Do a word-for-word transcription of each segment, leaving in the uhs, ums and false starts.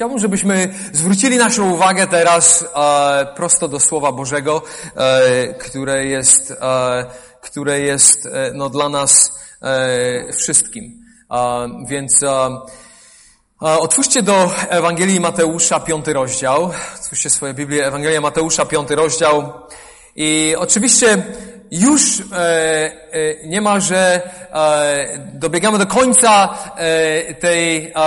Chciałbym, żebyśmy zwrócili naszą uwagę teraz e, prosto do Słowa Bożego, e, które jest, e, które jest e, no, dla nas e, wszystkim. E, więc e, otwórzcie do Ewangelii Mateusza, piąty rozdział. Otwórzcie swoje Biblię, Ewangelia Mateusza, piąty rozdział. I oczywiście już e, e, niemalże e, dobiegamy do końca e, tej e,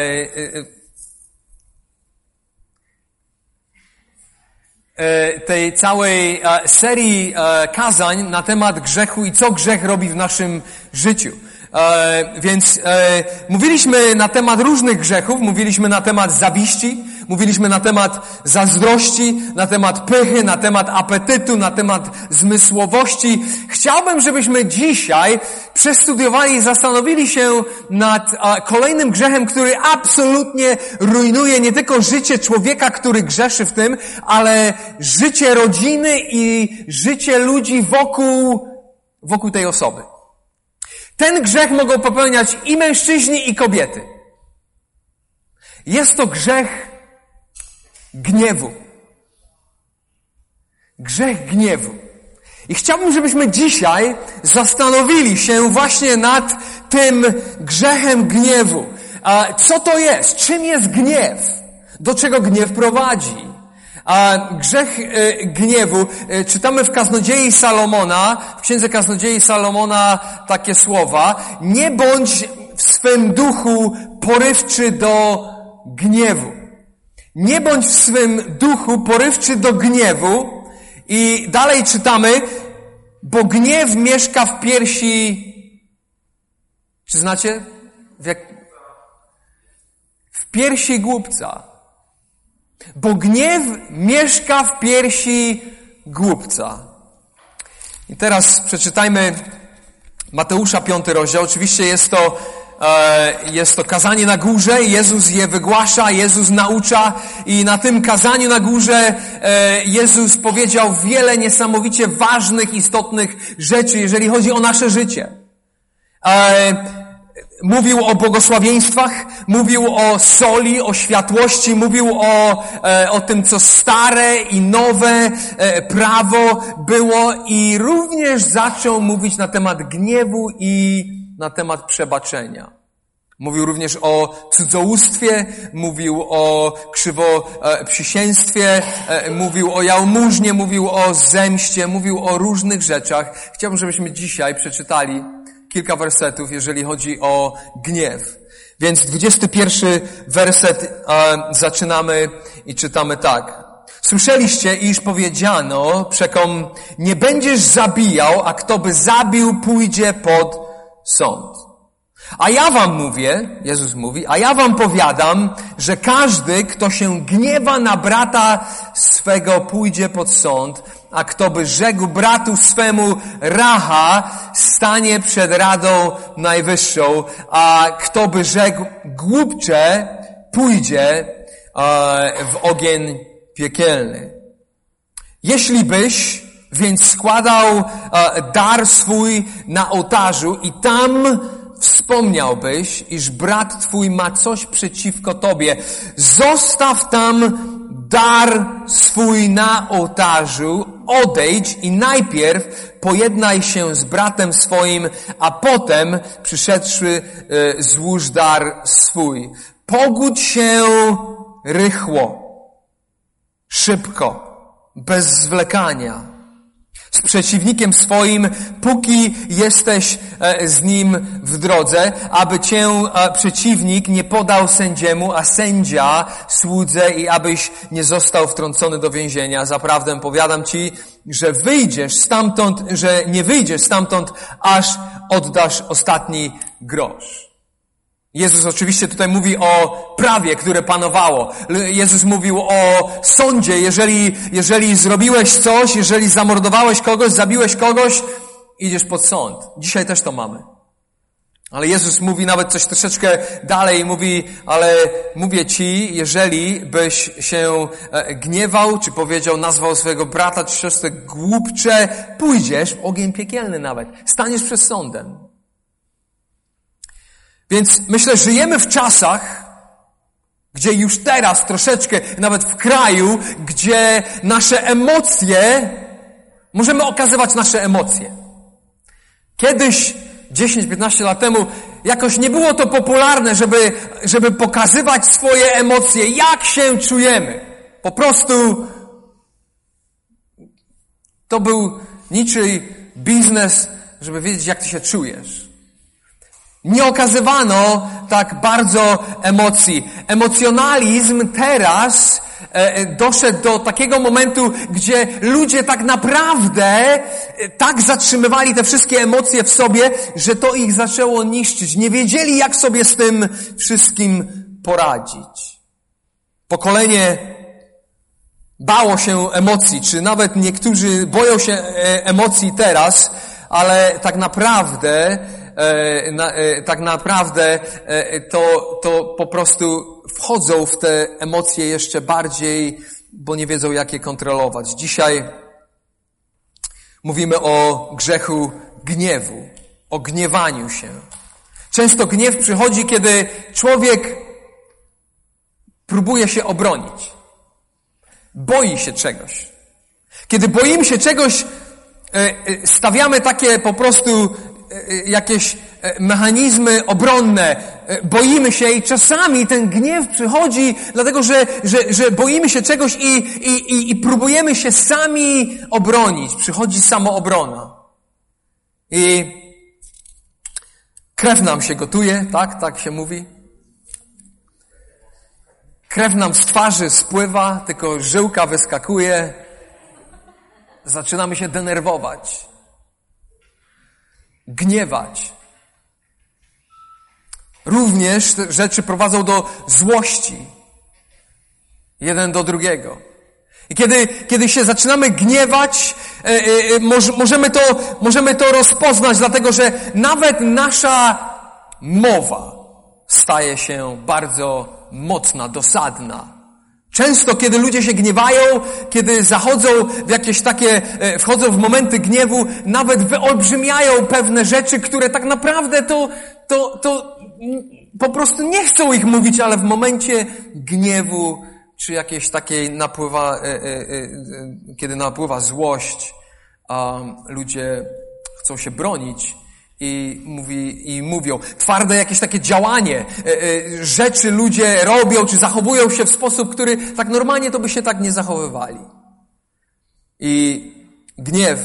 e, tej całej e, serii e, kazań na temat grzechu i co grzech robi w naszym życiu. E, więc e, mówiliśmy na temat różnych grzechów, mówiliśmy na temat zawiści, mówiliśmy na temat zazdrości, na temat pychy, na temat apetytu, na temat zmysłowości. Chciałbym, żebyśmy dzisiaj przestudiowali i zastanowili się nad a, kolejnym grzechem, który absolutnie rujnuje nie tylko życie człowieka, który grzeszy w tym, ale życie rodziny i życie ludzi wokół, wokół tej osoby. Ten grzech mogą popełniać i mężczyźni, i kobiety. Jest to grzech gniewu. Grzech gniewu. I chciałbym, żebyśmy dzisiaj zastanowili się właśnie nad tym grzechem gniewu. A co to jest? Czym jest gniew? Do czego gniew prowadzi? A grzech e, gniewu, e, czytamy w Kaznodziei Salomona, w Księdze Kaznodziei Salomona takie słowa: nie bądź w swym duchu porywczy do gniewu. Nie bądź w swym duchu porywczy do gniewu. I dalej czytamy: bo gniew mieszka w piersi... Czy znacie? W, jak... w piersi głupca. Bo gniew mieszka w piersi głupca. I teraz przeczytajmy Mateusza, piąty rozdział. Oczywiście jest to, e, jest to kazanie na górze. Jezus je wygłasza, Jezus naucza i na tym kazaniu na górze e, Jezus powiedział wiele niesamowicie ważnych, istotnych rzeczy, jeżeli chodzi o nasze życie. E, Mówił o błogosławieństwach, mówił o soli, o światłości, mówił o, e, o tym, co stare i nowe e, prawo było i również zaczął mówić na temat gniewu i na temat przebaczenia. Mówił również o cudzołóstwie, mówił o krzywoprzysięstwie, e, mówił o jałmużnie, mówił o zemście, mówił o różnych rzeczach. Chciałbym, żebyśmy dzisiaj przeczytali kilka wersetów, jeżeli chodzi o gniew. Więc dwudziesty pierwszy werset e, zaczynamy i czytamy tak. Słyszeliście, iż powiedziano przekom, nie będziesz zabijał, a kto by zabił, pójdzie pod sąd. A ja wam mówię, Jezus mówi, a ja wam powiadam, że każdy, kto się gniewa na brata swego, pójdzie pod sąd, a kto by rzekł bratu swemu racha, stanie przed Radą Najwyższą, a kto by rzekł głupcze, pójdzie e, w ogień piekielny. Jeśli byś więc składał e, dar swój na ołtarzu i tam wspomniałbyś, iż brat twój ma coś przeciwko tobie, zostaw tam dar swój na ołtarzu, odejdź i najpierw pojednaj się z bratem swoim, a potem przyszedłszy e, złóż dar swój. Pogódź się rychło, szybko, bez zwlekania z przeciwnikiem swoim, póki jesteś z nim w drodze, aby cię przeciwnik nie podał sędziemu, a sędzia słudze i abyś nie został wtrącony do więzienia. Zaprawdę powiadam ci, że wyjdziesz stamtąd, że nie wyjdziesz stamtąd, aż oddasz ostatni grosz. Jezus oczywiście tutaj mówi o prawie, które panowało. Jezus mówił o sądzie. Jeżeli, jeżeli zrobiłeś coś, jeżeli zamordowałeś kogoś, zabiłeś kogoś, idziesz pod sąd. Dzisiaj też to mamy. Ale Jezus mówi nawet coś troszeczkę dalej. Mówi, ale mówię ci, jeżeli byś się gniewał, czy powiedział, nazwał swojego brata, czy siostrę głupcze, pójdziesz w ogień piekielny nawet. Staniesz przed sądem. Więc myślę, żyjemy w czasach, Gdzie już teraz troszeczkę, nawet w kraju, gdzie nasze emocje, możemy okazywać nasze emocje. Kiedyś, dziesięć piętnaście lat temu, jakoś nie było to popularne, żeby, żeby pokazywać swoje emocje, jak się czujemy. Po prostu to był niczyj biznes, żeby wiedzieć, jak ty się czujesz. Nie okazywano tak bardzo emocji. Emocjonalizm teraz e, doszedł do takiego momentu, gdzie ludzie tak naprawdę e, tak zatrzymywali te wszystkie emocje w sobie, że to ich zaczęło niszczyć. Nie wiedzieli, jak sobie z tym wszystkim poradzić. Pokolenie bało się emocji, czy nawet niektórzy boją się e, emocji teraz, ale tak naprawdę E, na, e, tak naprawdę e, to, to po prostu wchodzą w te emocje jeszcze bardziej, bo nie wiedzą, jak je kontrolować. Dzisiaj mówimy o grzechu gniewu, o gniewaniu się. Często gniew przychodzi, kiedy człowiek próbuje się obronić. Boi się czegoś. Kiedy boimy się czegoś, stawiamy takie po prostu jakieś mechanizmy obronne. Boimy się i czasami ten gniew przychodzi dlatego, że, że, że boimy się czegoś i, i, i, i próbujemy się sami obronić. Przychodzi samoobrona. I krew nam się gotuje, tak? Tak się mówi. Krew nam z twarzy spływa, tylko żyłka wyskakuje. Zaczynamy się denerwować. Gniewać. Również te rzeczy prowadzą do złości. Jeden do drugiego. I kiedy, kiedy się zaczynamy gniewać, e, e, moż, możemy to, możemy to rozpoznać, dlatego że nawet nasza mowa staje się bardzo mocna, dosadna. Często, kiedy ludzie się gniewają, kiedy zachodzą w jakieś takie, wchodzą w momenty gniewu, nawet wyolbrzymiają pewne rzeczy, które tak naprawdę to, to, to po prostu nie chcą ich mówić, ale w momencie gniewu, czy jakiejś takiej napływa, kiedy napływa złość, a ludzie chcą się bronić. I mówi, i mówią. Twarde jakieś takie działanie, rzeczy ludzie robią, czy zachowują się w sposób, który tak normalnie to by się tak nie zachowywali. I gniew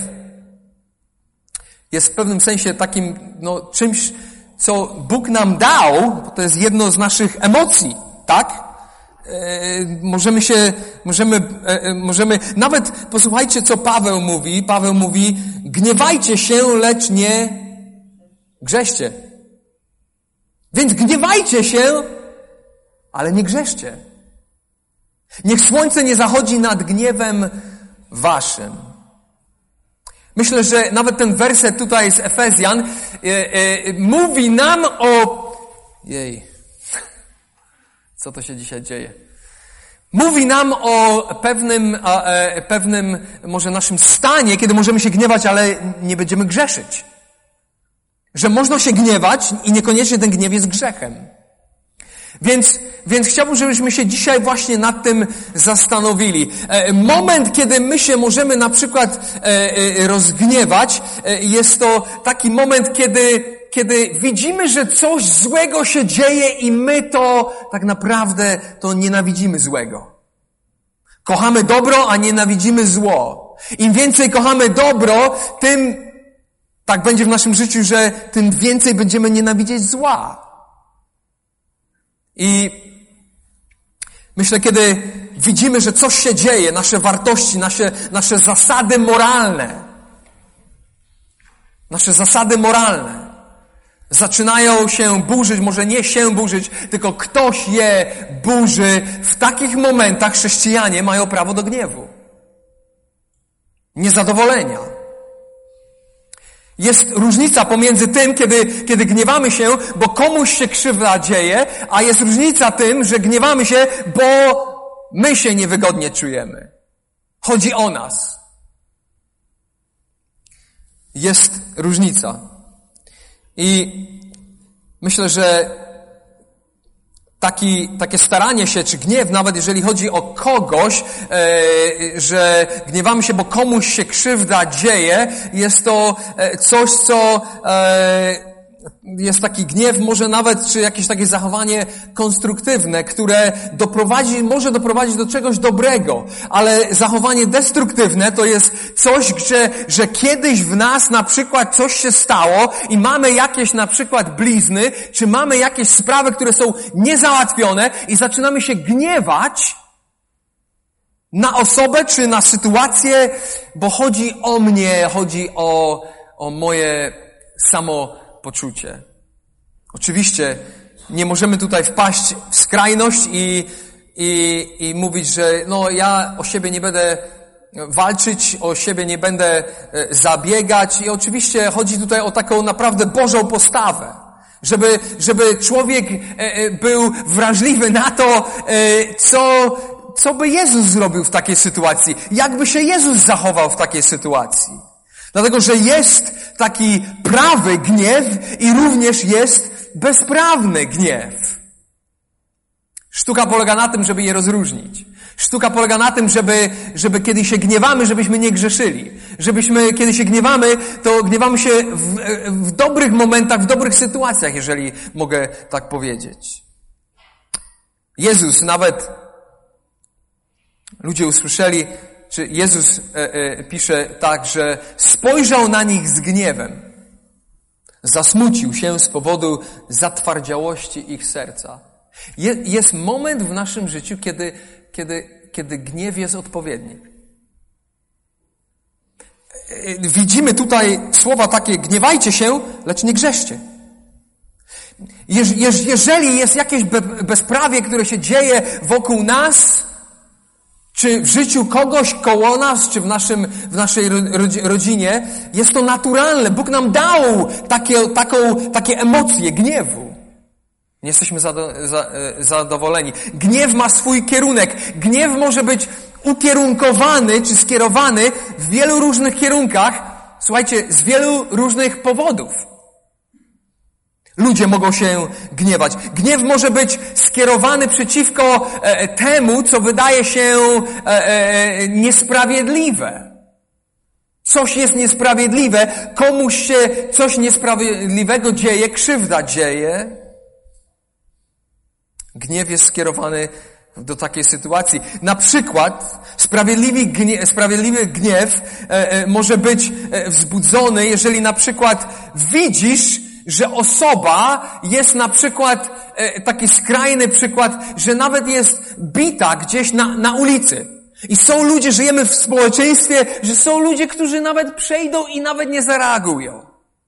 jest w pewnym sensie takim, no, czymś, co Bóg nam dał, bo to jest jedno z naszych emocji, tak? E, możemy się, możemy, e, możemy, nawet posłuchajcie, co Paweł mówi. Paweł mówi, gniewajcie się, lecz nie grzeszcie. Więc gniewajcie się, ale nie grzeszcie. Niech słońce nie zachodzi nad gniewem waszym. Myślę, że nawet ten werset tutaj z Efezjan e, e, mówi nam o... Jej, co to się dzisiaj dzieje? Mówi nam o pewnym, e, pewnym może naszym stanie, kiedy możemy się gniewać, ale nie będziemy grzeszyć. Że można się gniewać i niekoniecznie ten gniew jest grzechem. Więc, więc chciałbym, żebyśmy się dzisiaj właśnie nad tym zastanowili. Moment, kiedy my się możemy na przykład rozgniewać, jest to taki moment, kiedy, kiedy widzimy, że coś złego się dzieje i my to tak naprawdę to nienawidzimy złego. Kochamy dobro, a nienawidzimy zło. Im więcej kochamy dobro, tym tak będzie w naszym życiu, że tym więcej będziemy nienawidzieć zła. I myślę, kiedy widzimy, że coś się dzieje, nasze wartości, nasze, nasze zasady moralne, nasze zasady moralne zaczynają się burzyć, może nie się burzyć, tylko ktoś je burzy, w takich momentach chrześcijanie mają prawo do gniewu. Niezadowolenia. Jest różnica pomiędzy tym, kiedy, kiedy gniewamy się, bo komuś się krzywda dzieje, a jest różnica tym, że gniewamy się, bo my się niewygodnie czujemy. Chodzi o nas. Jest różnica. I myślę, że taki, takie staranie się, czy gniew, nawet jeżeli chodzi o kogoś, e, że gniewamy się, bo komuś się krzywda dzieje, jest to e, coś, co e, jest taki gniew, może nawet, czy jakieś takie zachowanie konstruktywne, które doprowadzi, może doprowadzić do czegoś dobrego, ale zachowanie destruktywne to jest coś, że, że kiedyś w nas na przykład coś się stało i mamy jakieś na przykład blizny, czy mamy jakieś sprawy, które są niezałatwione i zaczynamy się gniewać na osobę, czy na sytuację, bo chodzi o mnie, chodzi o, o moje samo poczucie. Oczywiście nie możemy tutaj wpaść w skrajność i, i, i mówić, że no ja o siebie nie będę walczyć, o siebie nie będę zabiegać i oczywiście chodzi tutaj o taką naprawdę Bożą postawę. Żeby, żeby człowiek był wrażliwy na to, co, co by Jezus zrobił w takiej sytuacji. Jakby się Jezus zachował w takiej sytuacji. Dlatego, że jest taki prawy gniew i również jest bezprawny gniew. Sztuka polega na tym, żeby je rozróżnić. Sztuka polega na tym, żeby, żeby kiedy się gniewamy, żebyśmy nie grzeszyli. Żebyśmy, kiedy się gniewamy, to gniewamy się w, w dobrych momentach, w dobrych sytuacjach, jeżeli mogę tak powiedzieć. Jezus nawet, ludzie usłyszeli, czy Jezus e, e, pisze tak, że spojrzał na nich z gniewem. Zasmucił się z powodu zatwardziałości ich serca. Je, jest moment w naszym życiu, kiedy, kiedy, kiedy gniew jest odpowiedni. E, widzimy tutaj słowa takie, gniewajcie się, lecz nie grzeszcie. Je, je, jeżeli jest jakieś be, bezprawie, które się dzieje wokół nas, czy w życiu kogoś koło nas, czy w naszym, w naszej rodzinie, jest to naturalne. Bóg nam dał takie, taką, takie emocje gniewu. Nie jesteśmy zado, za, zadowoleni. Gniew ma swój kierunek. Gniew może być ukierunkowany, czy skierowany w wielu różnych kierunkach. Słuchajcie, z wielu różnych powodów. Ludzie mogą się gniewać. Gniew może być skierowany przeciwko e, temu, co wydaje się e, e, niesprawiedliwe. Coś jest niesprawiedliwe, komuś się coś niesprawiedliwego dzieje, krzywda dzieje. Gniew jest skierowany do takiej sytuacji. Na przykład sprawiedliwy gniew, sprawiedliwy gniew e, e, może być e, wzbudzony, jeżeli na przykład widzisz, że osoba jest na przykład, e, taki skrajny przykład, że nawet jest bita gdzieś na, na ulicy. I są ludzie, żyjemy w społeczeństwie, że są ludzie, którzy nawet przejdą i nawet nie zareagują.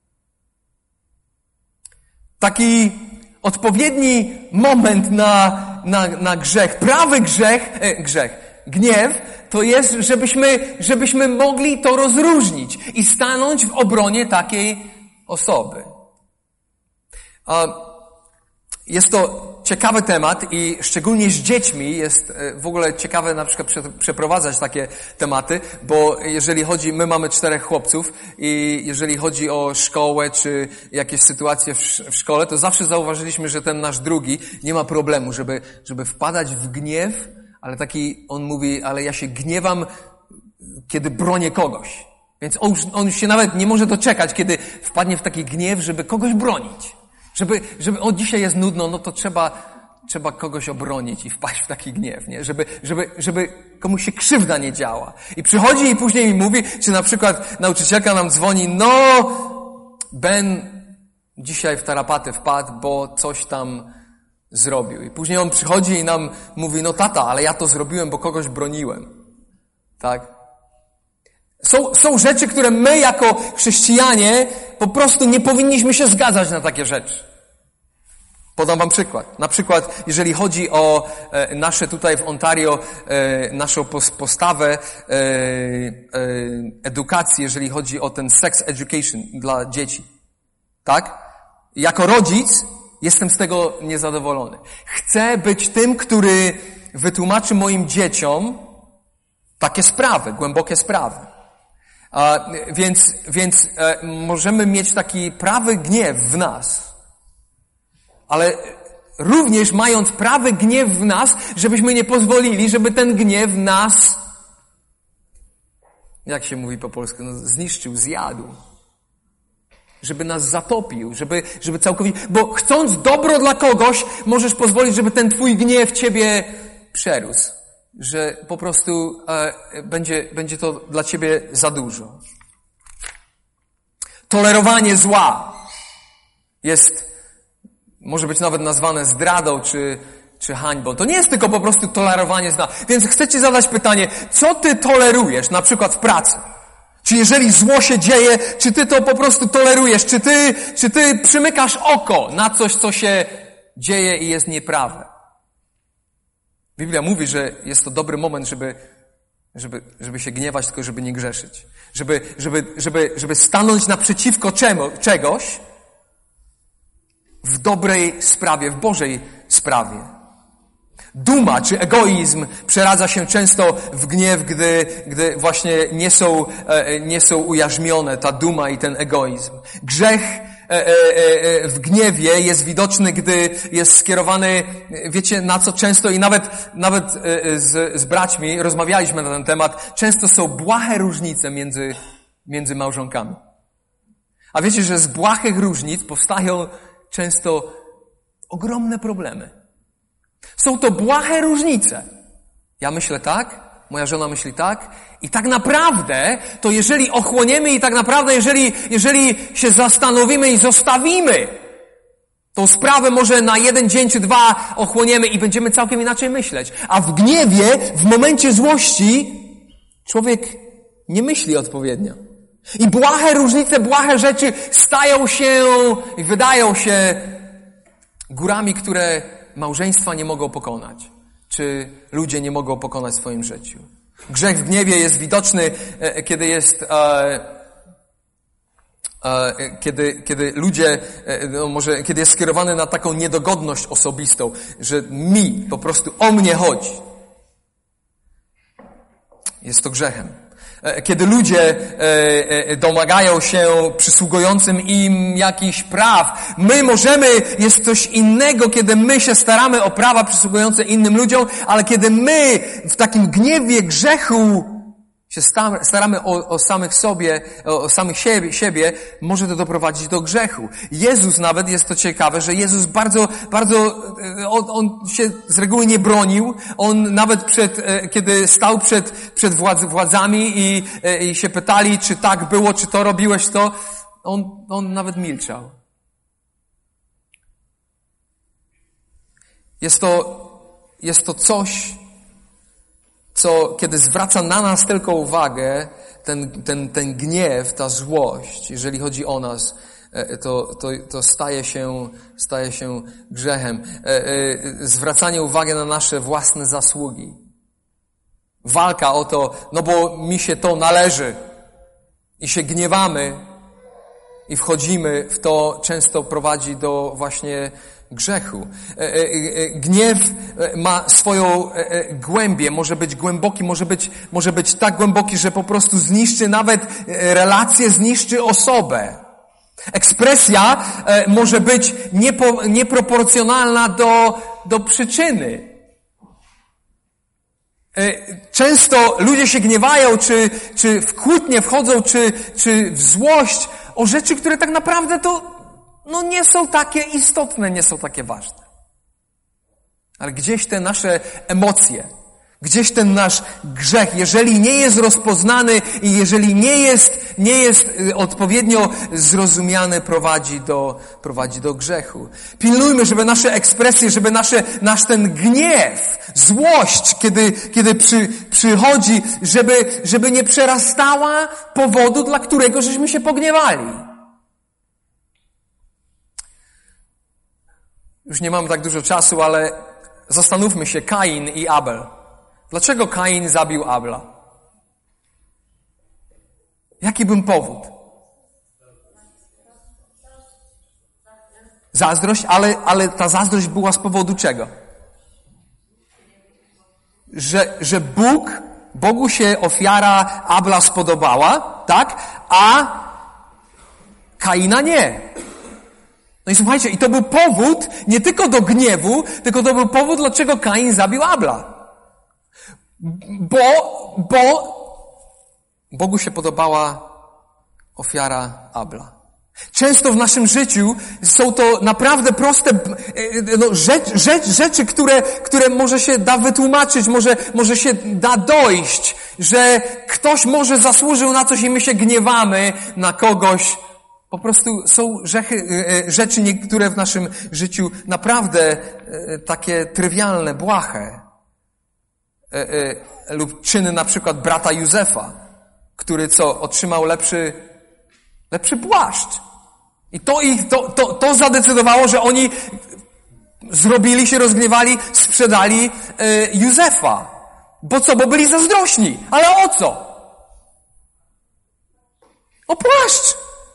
Taki odpowiedni moment na, na, na grzech, prawy grzech, e, grzech, gniew, to jest, żebyśmy, żebyśmy mogli to rozróżnić i stanąć w obronie takiej osoby. Jest to ciekawy temat i szczególnie z dziećmi jest w ogóle ciekawe na przykład przeprowadzać takie tematy, bo jeżeli chodzi, my mamy czterech chłopców i jeżeli chodzi o szkołę czy jakieś sytuacje w szkole, to zawsze zauważyliśmy, że ten nasz drugi nie ma problemu, żeby, żeby wpadać w gniew, ale taki, on mówi, ale ja się gniewam, kiedy bronię kogoś. Więc on już, on już się nawet nie może doczekać, kiedy wpadnie w taki gniew, żeby kogoś bronić. Żeby, żeby, o dzisiaj jest nudno, no to trzeba, trzeba kogoś obronić i wpaść w taki gniew, nie? Żeby, żeby, żeby komuś się krzywda nie działa. I przychodzi i później mi mówi, czy na przykład nauczycielka nam dzwoni, no, Ben dzisiaj w tarapaty wpadł, bo coś tam zrobił. I później on przychodzi i nam mówi, no tata, ale ja to zrobiłem, bo kogoś broniłem. Tak? Są, są rzeczy, które my jako chrześcijanie po prostu nie powinniśmy się zgadzać na takie rzeczy. Podam wam przykład. Na przykład, jeżeli chodzi o e, nasze tutaj w Ontario, e, naszą postawę e, e, edukacji, jeżeli chodzi o ten sex education dla dzieci. Tak? Jako rodzic jestem z tego niezadowolony. Chcę być tym, który wytłumaczy moim dzieciom takie sprawy, głębokie sprawy. A, więc, więc e, możemy mieć taki prawy gniew w nas. Ale również mając prawy gniew w nas, żebyśmy nie pozwolili, żeby ten gniew nas, jak się mówi po polsku, no, zniszczył, zjadł. Żeby nas zatopił, żeby, żeby całkowicie, bo chcąc dobro dla kogoś, możesz pozwolić, żeby ten twój gniew ciebie przerósł. Że po prostu e, będzie, będzie to dla ciebie za dużo. Tolerowanie zła jest, może być nawet nazwane zdradą czy, czy hańbą. To nie jest tylko po prostu tolerowanie zła. Więc chcę ci zadać pytanie, co ty tolerujesz, na przykład w pracy? Czy jeżeli zło się dzieje, czy ty to po prostu tolerujesz? Czy ty, czy ty przymykasz oko na coś, co się dzieje i jest nieprawe? Biblia mówi, że jest to dobry moment, żeby, żeby, żeby się gniewać, tylko żeby nie grzeszyć. Żeby, żeby, żeby, żeby stanąć naprzeciwko czemu, czegoś w dobrej sprawie, w Bożej sprawie. Duma czy egoizm przeradza się często w gniew, gdy, gdy właśnie nie są, nie są ujarzmione ta duma i ten egoizm. Grzech w gniewie jest widoczny, gdy jest skierowany, wiecie na co często i nawet, nawet z, z braćmi rozmawialiśmy na ten temat, często są błahe różnice między, między małżonkami. A wiecie, że z błahych różnic powstają często ogromne problemy. Są to błahe różnice. Ja myślę tak, moja żona myśli tak i tak naprawdę to jeżeli ochłoniemy i tak naprawdę jeżeli, jeżeli się zastanowimy i zostawimy tą sprawę może na jeden dzień czy dwa ochłoniemy i będziemy całkiem inaczej myśleć. A w gniewie, w momencie złości człowiek nie myśli odpowiednio. I błahe różnice, błahe rzeczy stają się i wydają się górami, które małżeństwa nie mogą pokonać, czy ludzie nie mogą pokonać w swoim życiu. Grzech w gniewie jest widoczny, kiedy jest, e, e, kiedy, kiedy ludzie, e, no może, kiedy jest skierowany na taką niedogodność osobistą, że mi, po prostu o mnie chodzi. Jest to grzechem. Kiedy ludzie domagają się przysługującym im jakichś praw, my możemy, jest coś innego, kiedy my się staramy o prawa przysługujące innym ludziom, ale kiedy my w takim gniewie grzechu się staramy o, o samych sobie, o samych siebie, siebie, może to doprowadzić do grzechu. Jezus nawet, jest to ciekawe, że Jezus bardzo, bardzo, on, on się z reguły nie bronił. On nawet przed, kiedy stał przed, przed władz, władzami i, i się pytali, czy tak było, czy to robiłeś to, on, on nawet milczał. Jest to, jest to coś, co, kiedy zwraca na nas tylko uwagę, ten, ten, ten gniew, ta złość, jeżeli chodzi o nas, to, to, to staje się, staje się grzechem. Zwracanie uwagi na nasze własne zasługi. Walka o to, no bo mi się to należy. I się gniewamy i wchodzimy w to, często prowadzi do właśnie grzechu. Gniew ma swoją głębię, może być głęboki, może być, może być tak głęboki, że po prostu zniszczy nawet relacje, zniszczy osobę. Ekspresja może być niepo, nieproporcjonalna do, do przyczyny. Często ludzie się gniewają, czy, czy w kłótnie wchodzą, czy, czy w złość o rzeczy, które tak naprawdę to no nie są takie istotne, nie są takie ważne. Ale gdzieś te nasze emocje, gdzieś ten nasz grzech, jeżeli nie jest rozpoznany i jeżeli nie jest, nie jest odpowiednio zrozumiany, prowadzi do, prowadzi do grzechu. Pilnujmy, żeby nasze ekspresje, żeby nasze, nasz ten gniew, złość, kiedy, kiedy przy, przychodzi, żeby, żeby nie przerastała powodu, dla którego żeśmy się pogniewali. Już nie mam tak dużo czasu, ale zastanówmy się, Kain i Abel. Dlaczego Kain zabił Abla? Jaki był powód? Zazdrość, ale, ale ta zazdrość była z powodu czego? Że, że Bóg, Bogu się ofiara Abla spodobała, tak? A Kaina nie. No i słuchajcie, i to był powód nie tylko do gniewu, tylko to był powód, dlaczego Kain zabił Abla. Bo, bo Bogu się podobała ofiara Abla. Często w naszym życiu są to naprawdę proste no, rzecz, rzecz, rzeczy, które, które może się da wytłumaczyć, może, może się da dojść, że ktoś może zasłużył na coś i my się gniewamy na kogoś. Po prostu są rzechy, rzeczy niektóre w naszym życiu naprawdę takie trywialne, błahe. Lub czyny na przykład brata Józefa, który co? Otrzymał lepszy, lepszy płaszcz. I to ich, to, to, to zadecydowało, że oni zrobili się, rozgniewali, sprzedali e, Józefa. Bo co? Bo byli zazdrośni. Ale o co? O płaszcz.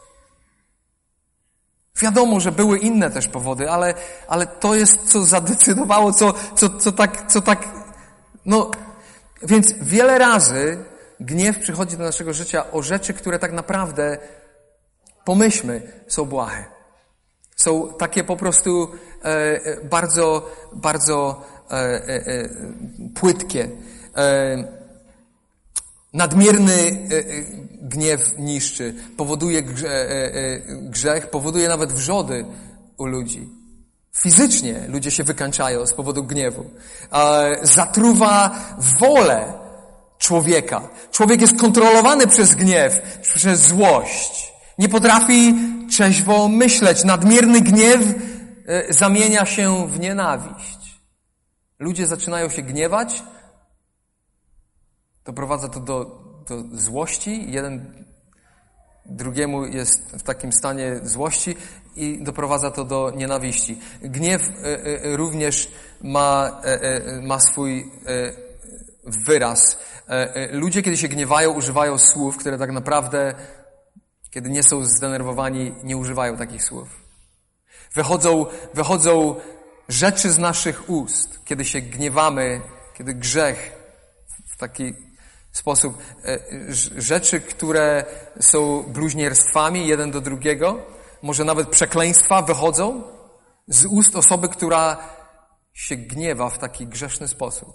Wiadomo, że były inne też powody, ale, ale to jest, co zadecydowało, co, co, co tak, co tak, no, więc wiele razy gniew przychodzi do naszego życia o rzeczy, które tak naprawdę, pomyślmy, są błahe. Są takie po prostu e, bardzo, bardzo e, e, płytkie. E, nadmierny e, gniew niszczy, powoduje grze, e, e, grzech, powoduje nawet wrzody u ludzi. Fizycznie ludzie się wykańczają z powodu gniewu. E, zatruwa wolę człowieka. Człowiek jest kontrolowany przez gniew, przez złość. Nie potrafi trzeźwo myśleć. Nadmierny gniew e, zamienia się w nienawiść. Ludzie zaczynają się gniewać. Doprowadza to do, do złości. Jeden drugiemu jest w takim stanie złości i doprowadza to do nienawiści. Gniew e, e, również ma, e, e, ma swój e, wyraz. E, e, ludzie, kiedy się gniewają, używają słów, które tak naprawdę, kiedy nie są zdenerwowani, nie używają takich słów. Wychodzą, wychodzą rzeczy z naszych ust, kiedy się gniewamy, kiedy grzech w taki sposób, rzeczy, które są bluźnierstwami jeden do drugiego, może nawet przekleństwa wychodzą z ust osoby, która się gniewa w taki grzeszny sposób.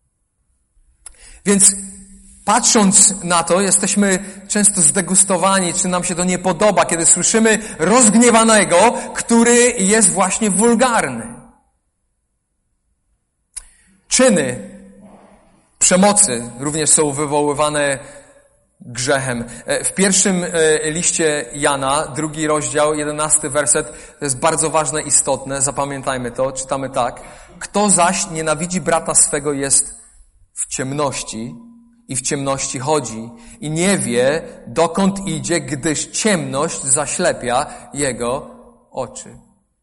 Więc patrząc na to, jesteśmy często zdegustowani, czy nam się to nie podoba, kiedy słyszymy rozgniewanego, który jest właśnie wulgarny. Czyny przemocy również są wywoływane grzechem. W pierwszym liście Jana, drugi rozdział, jedenasty werset, to jest bardzo ważne, istotne, zapamiętajmy to, czytamy tak. Kto zaś nienawidzi brata swego, jest w ciemności i w ciemności chodzi i nie wie, dokąd idzie, gdyż ciemność zaślepia jego oczy.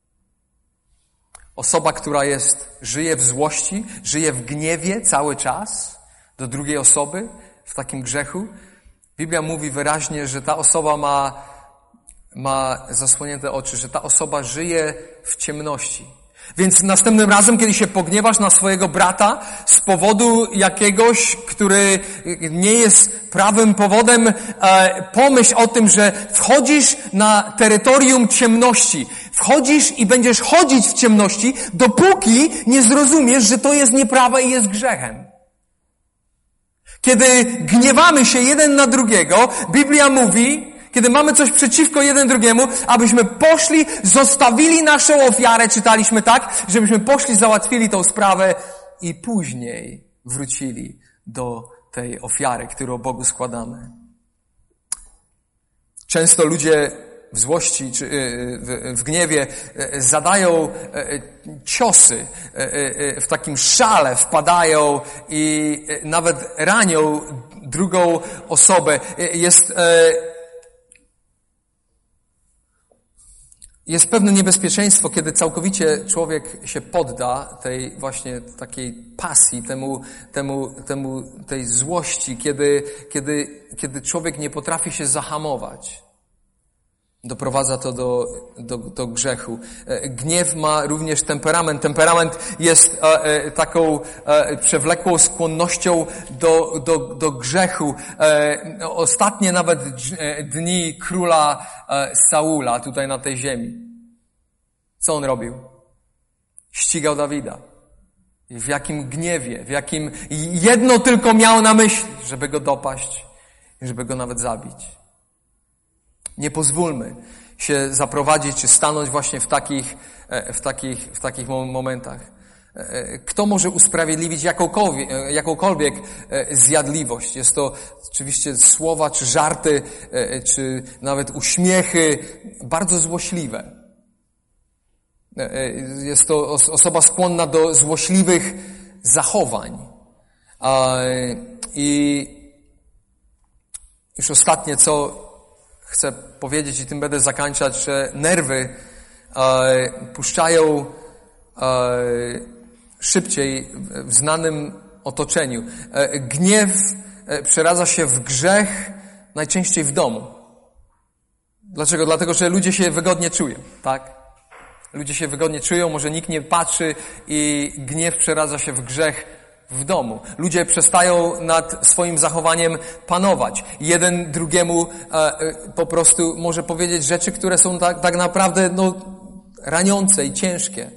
Osoba, która jest, żyje w złości, żyje w gniewie cały czas do drugiej osoby, w takim grzechu. Biblia mówi wyraźnie, że ta osoba ma, ma zasłonięte oczy, że ta osoba żyje w ciemności. Więc następnym razem, kiedy się pogniewasz na swojego brata z powodu jakiegoś, który nie jest prawym powodem, pomyśl o tym, że wchodzisz na terytorium ciemności. Wchodzisz i będziesz chodzić w ciemności, dopóki nie zrozumiesz, że to jest nieprawe i jest grzechem. Kiedy gniewamy się jeden na drugiego, Biblia mówi, kiedy mamy coś przeciwko jeden drugiemu, abyśmy poszli, zostawili naszą ofiarę, czytaliśmy tak, żebyśmy poszli, załatwili tą sprawę i później wrócili do tej ofiary, którą Bogu składamy. Często ludzie w złości czy w gniewie zadają ciosy, w takim szale wpadają i nawet ranią drugą osobę. Jest Jest pewne niebezpieczeństwo, kiedy całkowicie człowiek się podda tej właśnie takiej pasji, temu, temu, temu, tej złości, kiedy, kiedy, kiedy człowiek nie potrafi się zahamować. Doprowadza to do, do, do grzechu. Gniew ma również temperament. Temperament jest e, e, taką e, przewlekłą skłonnością do, do, do grzechu. E, ostatnie nawet dni króla e, Saula tutaj na tej ziemi. Co on robił? Ścigał Dawida. I w jakim gniewie, w jakim jedno tylko miał na myśli, żeby go dopaść i żeby go nawet zabić. Nie pozwólmy się zaprowadzić czy stanąć właśnie w takich, w takich, w takich momentach. Kto może usprawiedliwić jakąkolwiek, jakąkolwiek zjadliwość? Jest to oczywiście słowa, czy żarty, czy nawet uśmiechy bardzo złośliwe. Jest to osoba skłonna do złośliwych zachowań. I już ostatnie, co chcę powiedzieć i tym będę zakończać, że nerwy puszczają szybciej w znanym otoczeniu. Gniew przeradza się w grzech najczęściej w domu. Dlaczego? Dlatego, że ludzie się wygodnie czują, tak? Ludzie się wygodnie czują, może nikt nie patrzy i gniew przeradza się w grzech w domu. Ludzie przestają nad swoim zachowaniem panować. Jeden drugiemu e, po prostu może powiedzieć rzeczy, które są tak, tak naprawdę no, raniące i ciężkie.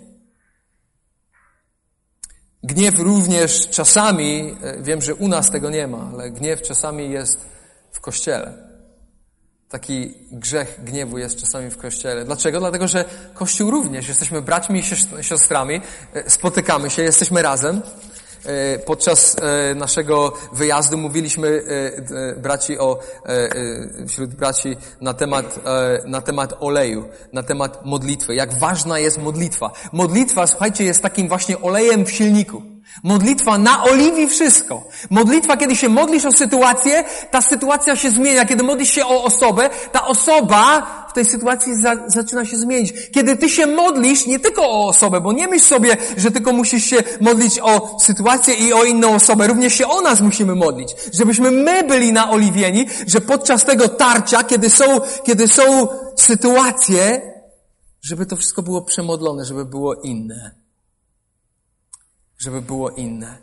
Gniew również czasami, wiem, że u nas tego nie ma, ale gniew czasami jest w Kościele. Taki grzech gniewu jest czasami w Kościele. Dlaczego? Dlatego, że Kościół również. Jesteśmy braćmi i siostrami, spotykamy się, jesteśmy razem. Podczas naszego wyjazdu mówiliśmy braci o, wśród braci na temat, na temat oleju, na temat modlitwy. Jak ważna jest modlitwa. Modlitwa, słuchajcie, jest takim właśnie olejem w silniku. Modlitwa naoliwi wszystko. Modlitwa, kiedy się modlisz o sytuację, ta sytuacja się zmienia. Kiedy modlisz się o osobę, ta osoba w tej sytuacji za, zaczyna się zmienić. Kiedy ty się modlisz nie tylko o osobę, bo nie myśl sobie, że tylko musisz się modlić o sytuację i o inną osobę. Również się o nas musimy modlić. Żebyśmy my byli naoliwieni, że podczas tego tarcia, kiedy są, kiedy są sytuacje, żeby to wszystko było przemodlone, żeby było inne. Żeby było inne.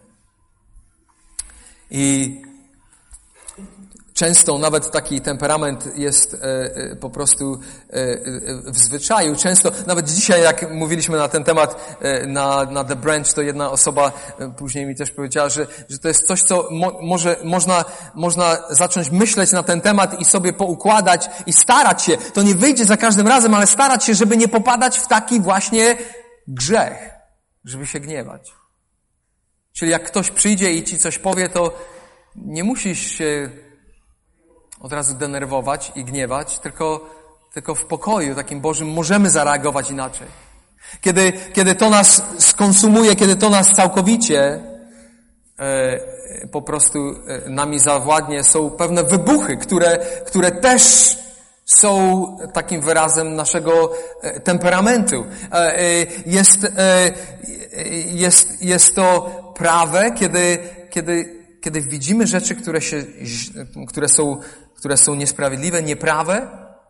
I często nawet taki temperament jest e, e, po prostu e, e, w zwyczaju. Często, nawet dzisiaj jak mówiliśmy na ten temat e, na, na The Branch, to jedna osoba e, później mi też powiedziała, że, że to jest coś, co mo, może, można, można zacząć myśleć na ten temat i sobie poukładać i starać się. To nie wyjdzie za każdym razem, ale starać się, żeby nie popadać w taki właśnie grzech. Żeby się gniewać. Czyli jak ktoś przyjdzie i ci coś powie, to nie musisz się od razu denerwować i gniewać, tylko, tylko w pokoju takim Bożym możemy zareagować inaczej. Kiedy, kiedy to nas skonsumuje, kiedy to nas całkowicie e, po prostu e, nami zawładnie, są pewne wybuchy, które, które też są takim wyrazem naszego e, temperamentu. E, e, jest, e, jest, jest to prawe, kiedy, kiedy, kiedy widzimy rzeczy, które się, które są, które są niesprawiedliwe, nieprawe.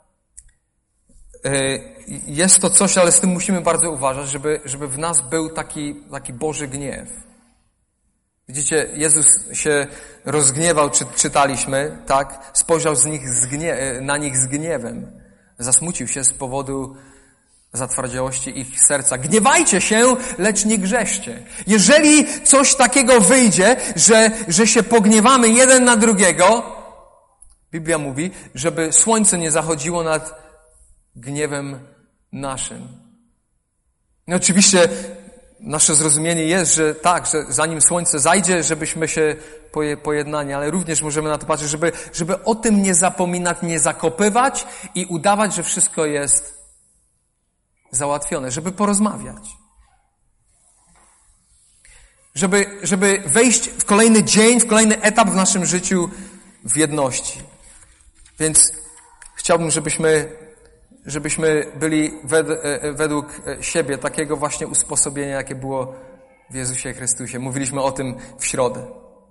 Jest to coś, ale z tym musimy bardzo uważać, żeby, żeby w nas był taki, taki Boży gniew. Widzicie, Jezus się rozgniewał, czy, czytaliśmy, tak? Spojrzał z nich z gnie, na nich z gniewem. Zasmucił się z powodu zatwardziałości ich serca. Gniewajcie się, lecz nie grzeszcie. Jeżeli coś takiego wyjdzie, że, że się pogniewamy jeden na drugiego, Biblia mówi, żeby słońce nie zachodziło nad gniewem naszym. No oczywiście nasze zrozumienie jest, że tak, że zanim słońce zajdzie, żebyśmy się pojednali, ale również możemy na to patrzeć, żeby, żeby o tym nie zapominać, nie zakopywać i udawać, że wszystko jest załatwione, żeby porozmawiać. Żeby, żeby wejść w kolejny dzień, w kolejny etap w naszym życiu w jedności. Więc chciałbym, żebyśmy, żebyśmy byli wed, według siebie takiego właśnie usposobienia, jakie było w Jezusie Chrystusie. Mówiliśmy o tym w środę.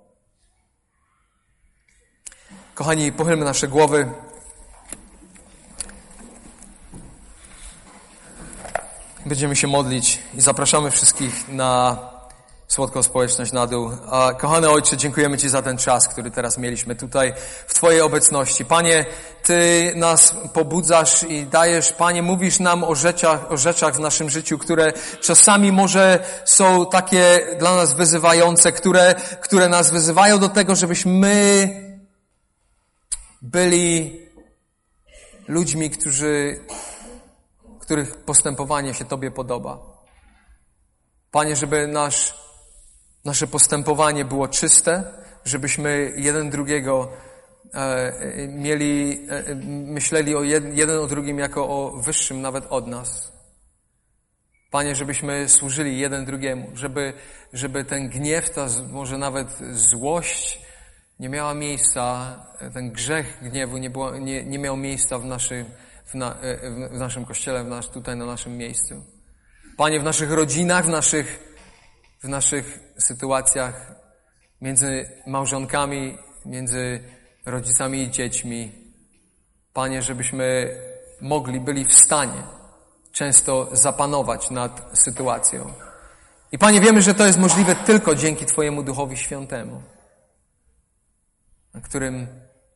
Kochani, pochylmy nasze głowy. Będziemy się modlić i zapraszamy wszystkich na słodką społeczność na dół. A, kochany Ojcze, dziękujemy Ci za ten czas, który teraz mieliśmy tutaj w Twojej obecności. Panie, Ty nas pobudzasz i dajesz, Panie, mówisz nam o rzeczach, o rzeczach w naszym życiu, które czasami może są takie dla nas wyzywające, które, które nas wyzywają do tego, żebyśmy byli ludźmi, którzy, których postępowanie się Tobie podoba. Panie, żeby nasz, nasze postępowanie było czyste, żebyśmy jeden drugiego e, mieli, e, myśleli o jed, jeden o drugim jako o wyższym nawet od nas. Panie, żebyśmy służyli jeden drugiemu, żeby, żeby ten gniew, ta może nawet złość nie miała miejsca, ten grzech gniewu nie, było, nie, nie miał miejsca w naszym, w, na, w naszym Kościele, w nas, tutaj na naszym miejscu. Panie, w naszych rodzinach, w naszych, w naszych sytuacjach między małżonkami, między rodzicami i dziećmi. Panie, żebyśmy mogli, byli w stanie często zapanować nad sytuacją. I Panie, wiemy, że to jest możliwe tylko dzięki Twojemu Duchowi Świętemu, na którym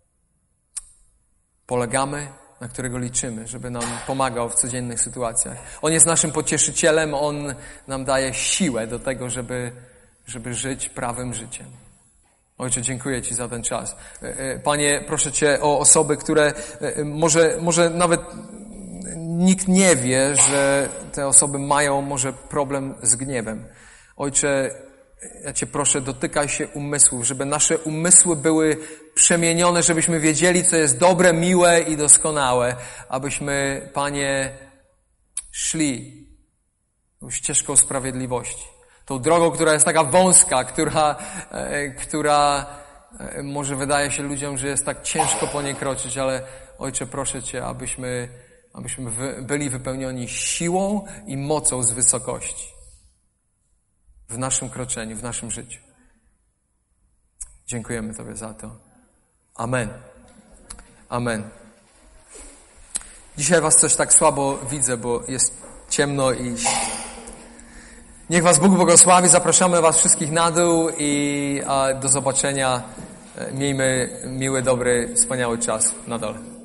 polegamy, na którego liczymy, żeby nam pomagał w codziennych sytuacjach. On jest naszym pocieszycielem, On nam daje siłę do tego, żeby, żeby żyć prawym życiem. Ojcze, dziękuję Ci za ten czas. Panie, proszę Cię o osoby, które może, może nawet nikt nie wie, że te osoby mają może problem z gniewem. Ojcze, ja Cię proszę, dotykaj się umysłów, żeby nasze umysły były przemienione, żebyśmy wiedzieli, co jest dobre, miłe i doskonałe, abyśmy, Panie, szli tą ścieżką sprawiedliwości. Tą drogą, która jest taka wąska, która, e, która e, może wydaje się ludziom, że jest tak ciężko po niej kroczyć, ale Ojcze, proszę Cię, abyśmy, abyśmy wy, byli wypełnioni siłą i mocą z wysokości w naszym kroczeniu, w naszym życiu. Dziękujemy Tobie za to. Amen. Amen. Dzisiaj Was coś tak słabo widzę, bo jest ciemno i niech Was Bóg błogosławi. Zapraszamy Was wszystkich na dół i do zobaczenia. Miejmy miły, dobry, wspaniały czas na dole.